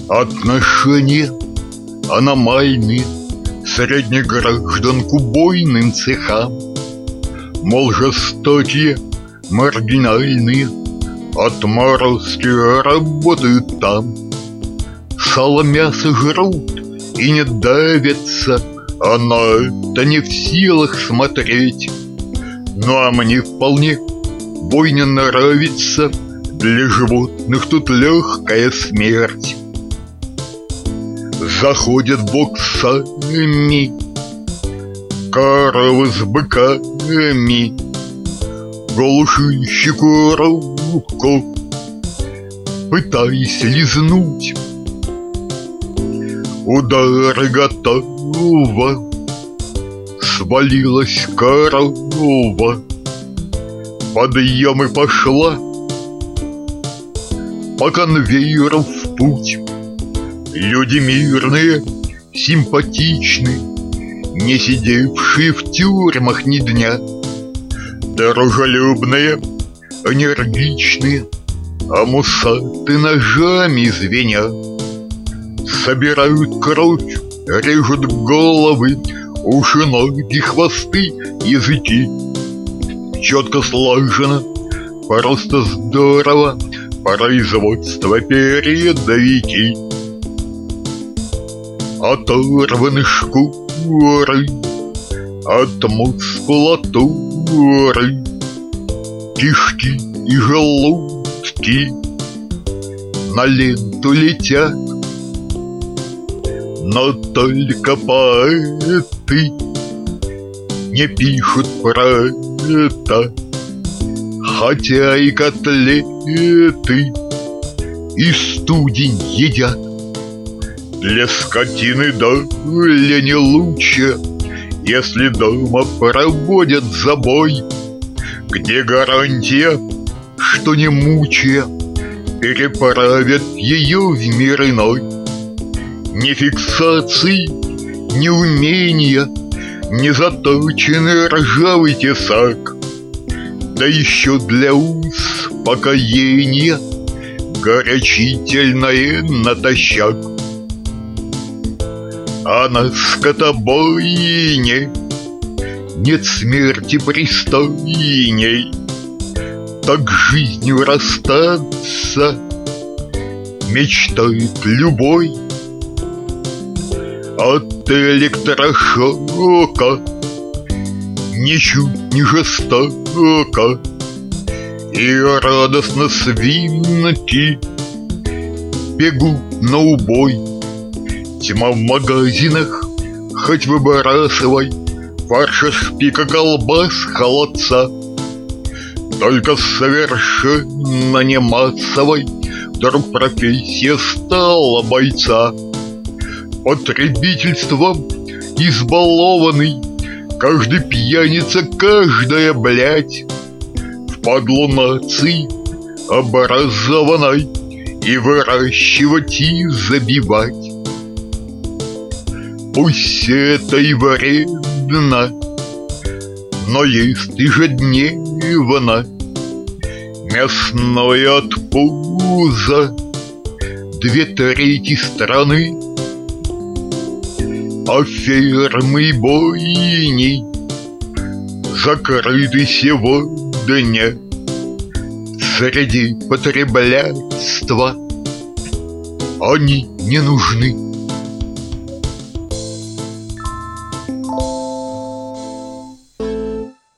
Отношения аномальные средних граждан к убойным цехам, мол, жестокие, маргинальные отморозки работают там. Сало, мясо жрут и не давятся, а на это не в силах смотреть. Ну а мне вполне бойня нравится, для животных тут легкая смерть. Заходят боксами коровы с быками, глушильщику руку пытаясь лизнуть. Удары готово, свалилась корова, подъем и пошла по конвейеру в путь. Люди мирные, симпатичные, не сидевшие в тюрьмах ни дня, дружелюбные, энергичные, а мусаты ножами звеня. Собирают кровь, режут головы, уши, ноги, хвосты, языки. Четко слажено, просто здорово, производство передовики. Оторваны шкуры от мускулатуры, кишки и желудки на ленту летят. Но только поэты не пишут про это, хотя и котлеты и студень едят. Для скотины доля не лучше, если дома проводят забой, где гарантия, что не мучая переправят ее в мир иной. Ни фиксации, ни умения, ни заточенный ржавый тесак, да еще для успокоения горячительное натощак. А на скотобойне нет смерти пристойней, так жизнью расстаться мечтает любой. От электрошока ничуть не жестоко, и радостно свинки бегут на убой. Тьма в магазинах, хоть выбрасывай, фарша шпика колбас холодца. Только совершенно не массовой вдруг профессия стала бойца. Потребительством избалованный, каждый пьяница, каждая блядь впадлу нации образованной и выращивать и забивать. Пусть это и вредно, но есть ежедневно мясное от пуза 2/3 страны. А фермы и бойни закрыты сегодня среди потреблятства. Они не нужны.